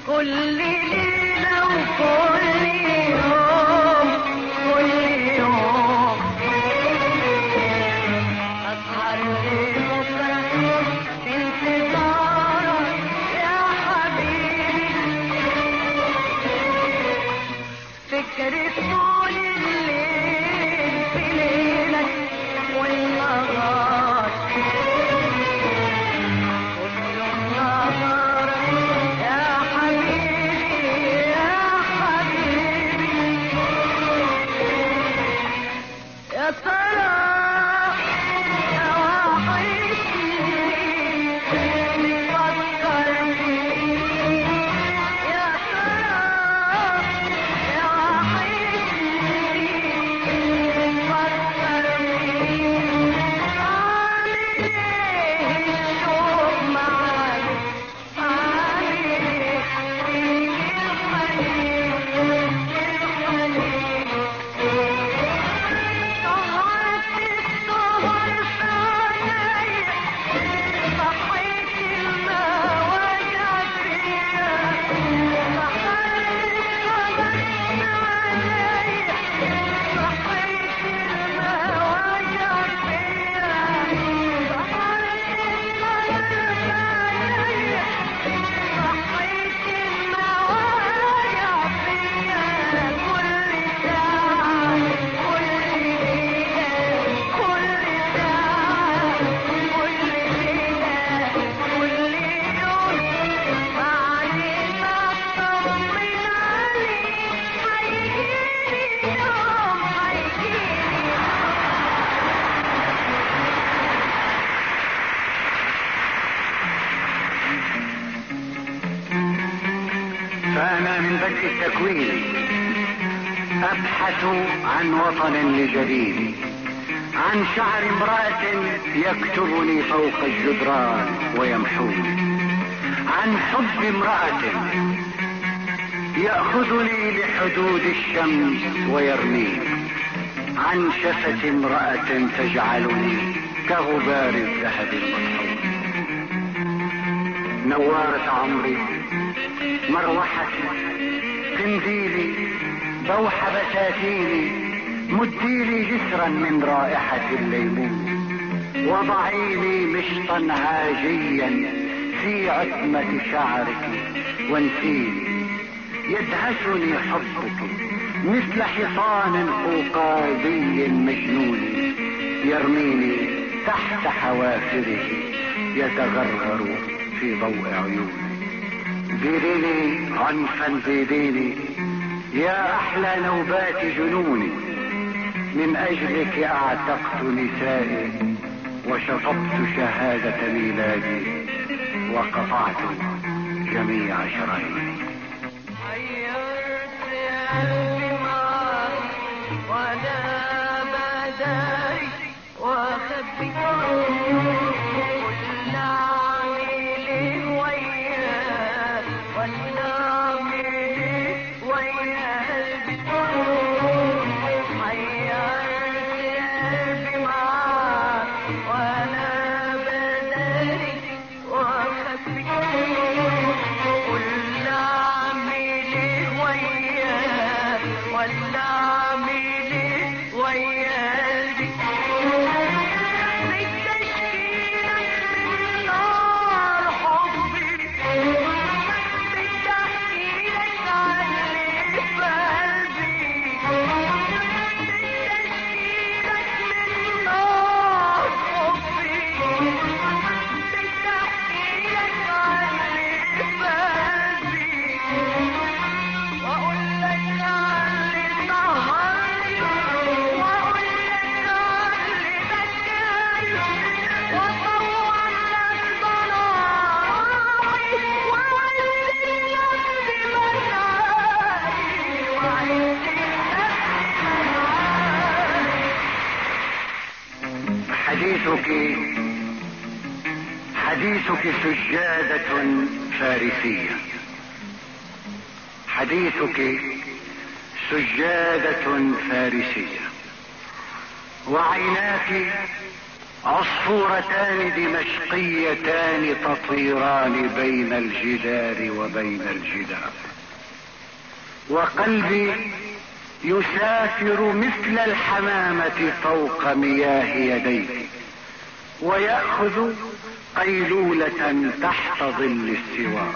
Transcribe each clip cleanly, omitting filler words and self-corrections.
كل ليلة وكل يوم كل يوم أسهر لبكرة في انتظارك يا حبيبي، فكري طول الليل في ليلك والنهار كل النهار يا حبيبي يا حبيبي. يا ترى يا وحيدي بتفكر فيني، يا ترى يا وحيدي بتفكر فيني، عامل ايه الشوق معاك، عامل ايه فيني الحنين الحنين. سهرت السهر في عينيا، صحيت المواجع فيا، سهرت السهر في عينيا، صحيت المواجع فيا، سهرت السهر في عينيا، صحيت المواجع فيا. كل ساعة كل ليلة كل ساعة كل ليلة كل يوم بعد ما اطمن عليك هيجيلي يوم هيجيلي. فأنا من بدء التكوين أبحث عن وطن لجديدي، عن شعر امرأة يكتبني فوق الجدران ويمحوني، عن حب امرأة يأخذني لحدود الشمس ويرميني، عن شفة امرأة تجعلني كغبار الذهب المطحون. نوارة عمري، مروحتي، قنديلي، بوح بساتيني، مديلي جسرا من رائحة الليمون، وضعيني مشطا عاجيا في عتمة شعرك وانسيني. يدهشني حبك مثل حصان قوقازي مجنون، يرميني تحت حوافره يتغرغر في ضوء عيوني. زيديني عنفا زيديني يا احلى نوبات جنوني، من اجلك اعتقت نسائي وشطبت شهادة ميلادي وقطعت جميع شراييني. حيرت قلبي معاك وانا بداري واخبي، قلت اعمل ايه وياك ولا اعمل ايه ويا قلبي. حيرت قلبي معاك وانا بداري واخبي، قلت اعمل ايه وياك ولا اعمل ايه ويا قلبي. بدي اشكيلك من نار حبي، بدي احكيلك عن اللي في قلبي، بدي اشكيلك من نار حبي، بدي احكيلك عن اللي في قلبي، واقول لك عن اللي سهرني، واقول لك عن اللي بكاني، واصور لك ضناعي، واعز النفس منعاني، واعز النفس منعاني. حديثك سجادة فارسية، حديثك سجادة فارسية، وعيناك عصفورتان دمشقيتان تطيران بين الجدار وبين الجدار، وقلبي يسافر مثل الحمامة فوق مياه يديك، ويأخذ قيلولة تحت ظل السوار.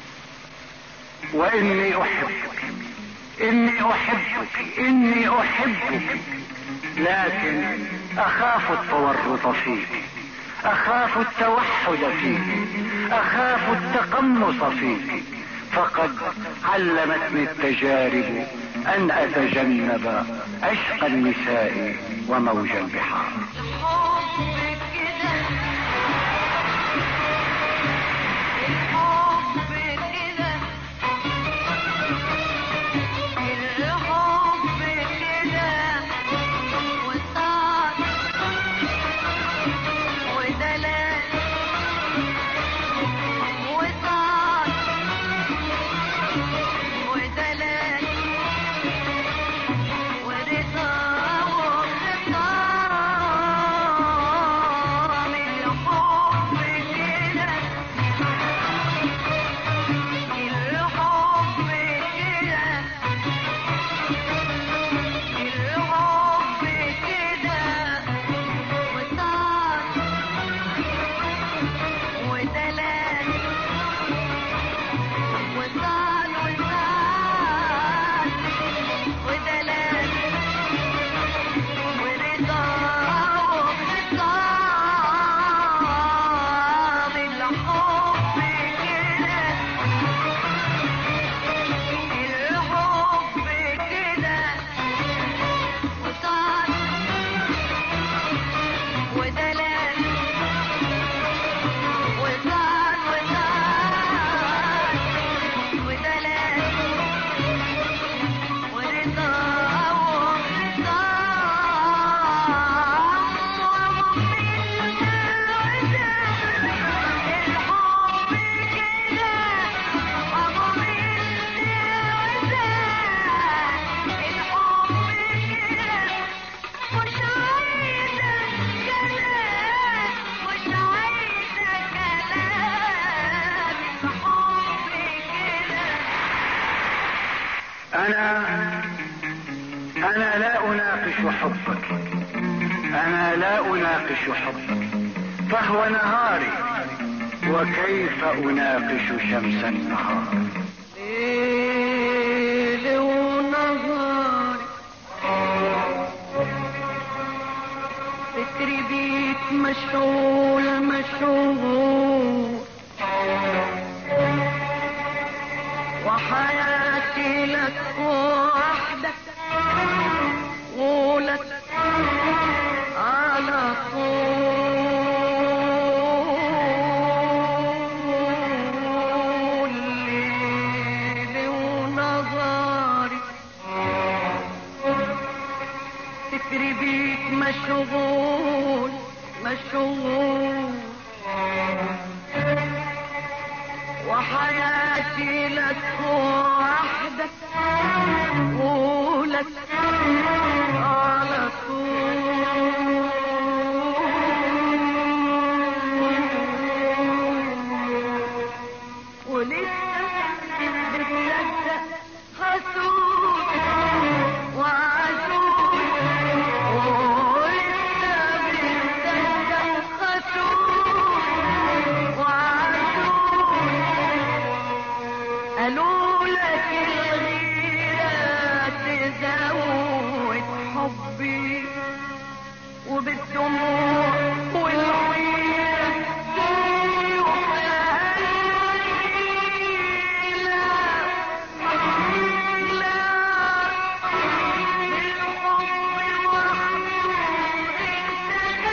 وإني أحبك، إني أحبك، إني أحبك، لكن أخاف التورط فيك، أخاف التوحد فيك، أخاف التقمص فيك، فقد علمتني التجارب أن أتجنب عشق النساء وموج البحار. أنا لا أناقش حبك، أنا لا أناقش حبك، فهو نهاري، وكيف أناقش شمس النهار؟ ليل ونهار فكري بيك مشغول مشغول، وحياتي لك وحدك ولك على طول. ليلي ونهاري فكري بيك مشغول مشغول، وحياتي لك وحدك ولك على طول. ولسه بتصدق حسود وعسود، ولسه بتصدق حسود وعسود. قالوا لك الغيرة تزود حبي، وبالدموع والغيرة تيوحى قلبي. لا لا بالحب وحده انت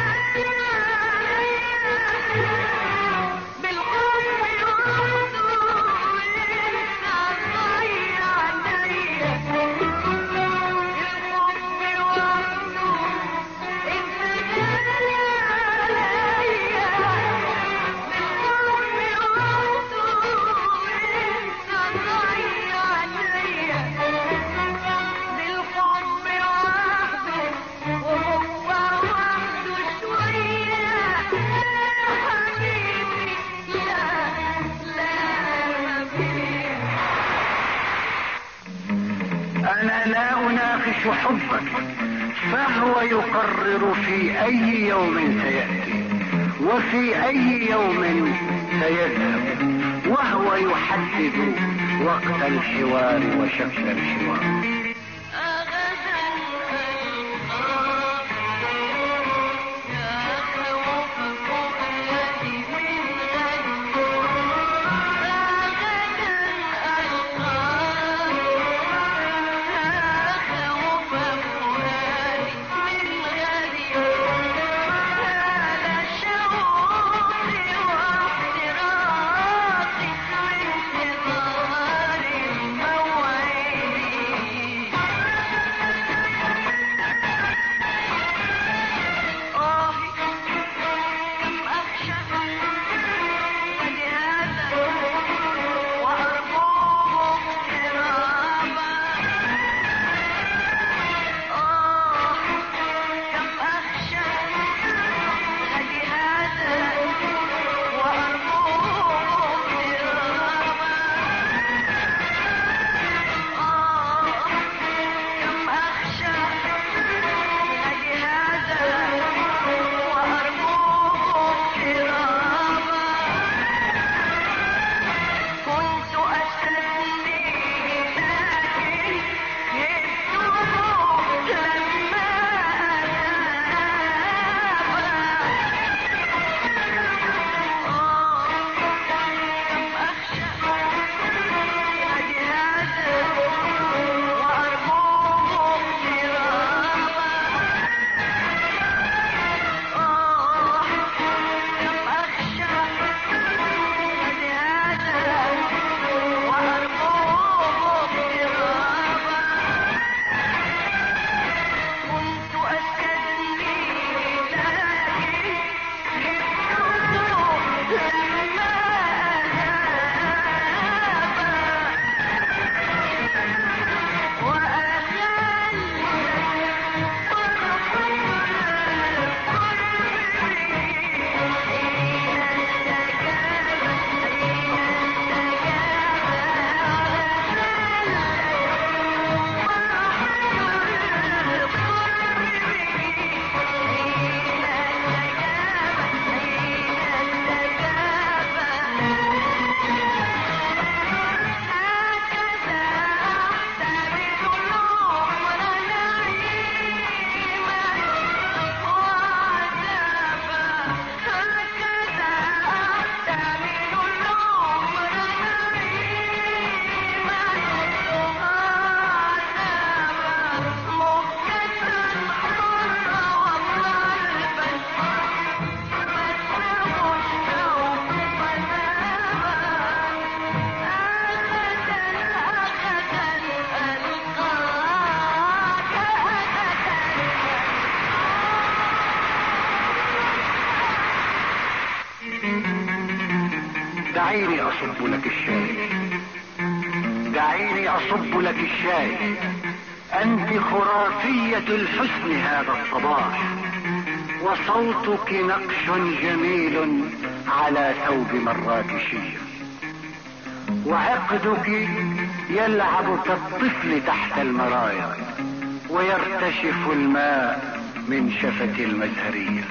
بالحب وحده انت ضيع عليا. الحب وحده انت يناقش حبك فهو يقرر في اي يوم سيأتي وفي اي يوم سيذهب، وهو يحدد وقت الحوار وشكل الحوار. دعيني اصب لك الشاي، دعيني اصب لك الشاي. انت خرافية الحسن هذا الصباح، وصوتك نقش جميل على ثوب مراكشي، وعقدك يلعب كالطفل تحت المرايا، ويرتشف الماء من شفة المزهرية.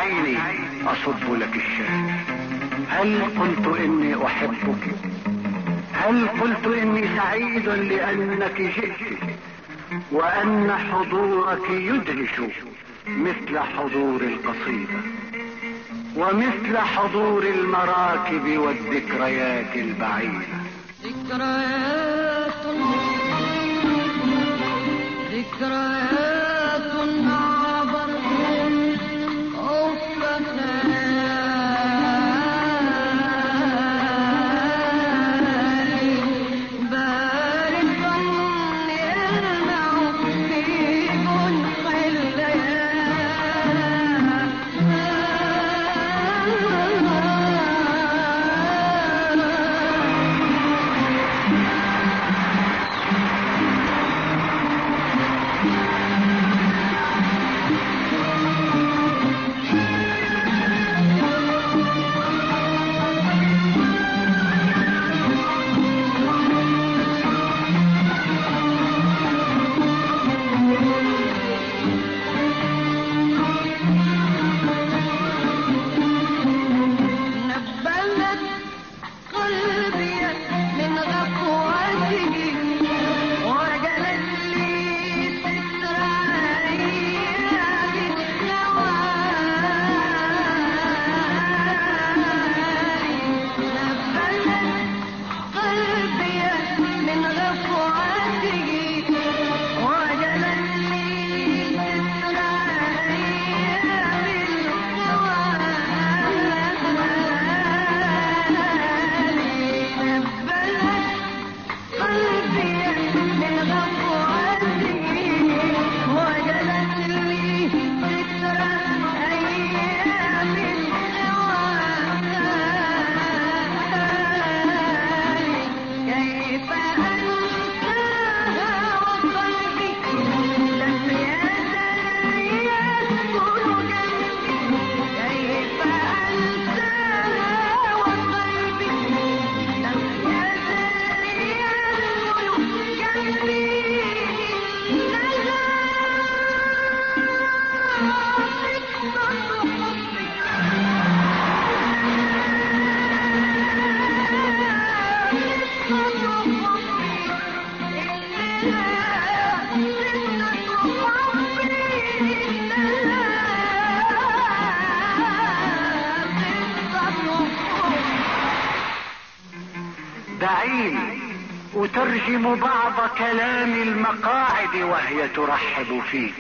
دعيني اصب لك الشاي. هل قلت اني احبك؟ هل قلت اني سعيد لانك جئت وان حضورك يدهش مثل حضور القصيدة ومثل حضور المراكب والذكريات البعيدة؟ ذكريات ذكريات عبرت دعيني أترجم بعض كلام المقاعد وهي ترحب فيه.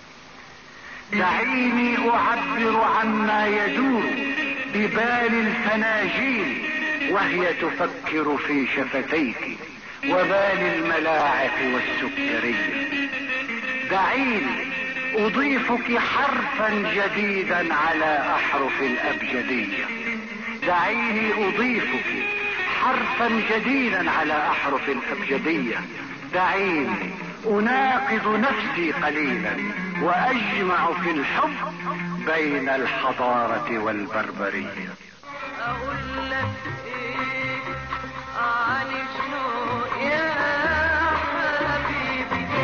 دعيني أعبر عما يدور ببال الفناجيل وهي تفكر في شفتيك وبال الملاعق والسكرية. دعيني أضيفك حرفا جديدا على أحرف الأبجدية. دعيني أضيفك حرفا جديدا على احرف الابجدية. دعيني اناقض نفسي قليلا واجمع في الحب بين الحضارة والبربرية. اقول لك ايه عن الشوق يا حبيبي،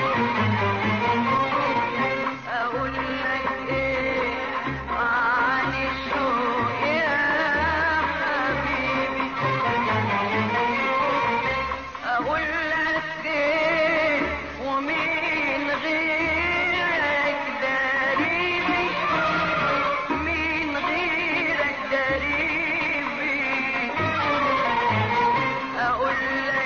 اقول لك ايه عن الشوق يا حبيبي، اقول لك ايه ومين غيرك داريني، مين غيرك داريني، اقول لك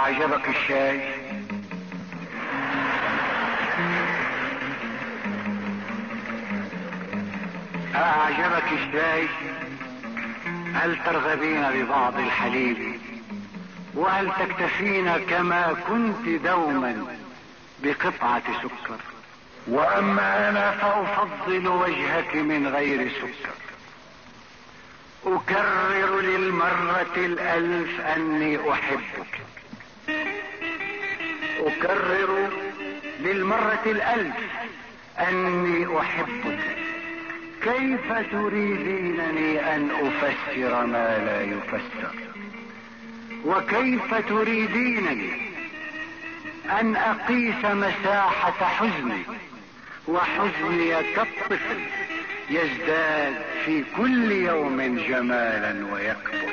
أعجبك الشاي؟ أعجبك الشاي؟ هل ترغبين ببعض الحليب؟ وهل تكتفين كما كنت دوما بقطعة سكر؟ وأما أنا فأفضل وجهك من غير سكر. أكرر للمرة الألف أني أحبك. أكرر للمرة الألف أني أحبك. كيف تريدينني أن أفسر ما لا يفسر؟ وكيف تريدينني أن أقيس مساحة حزني وحزني كالطفل يزداد في كل يوم جمالا ويكبر؟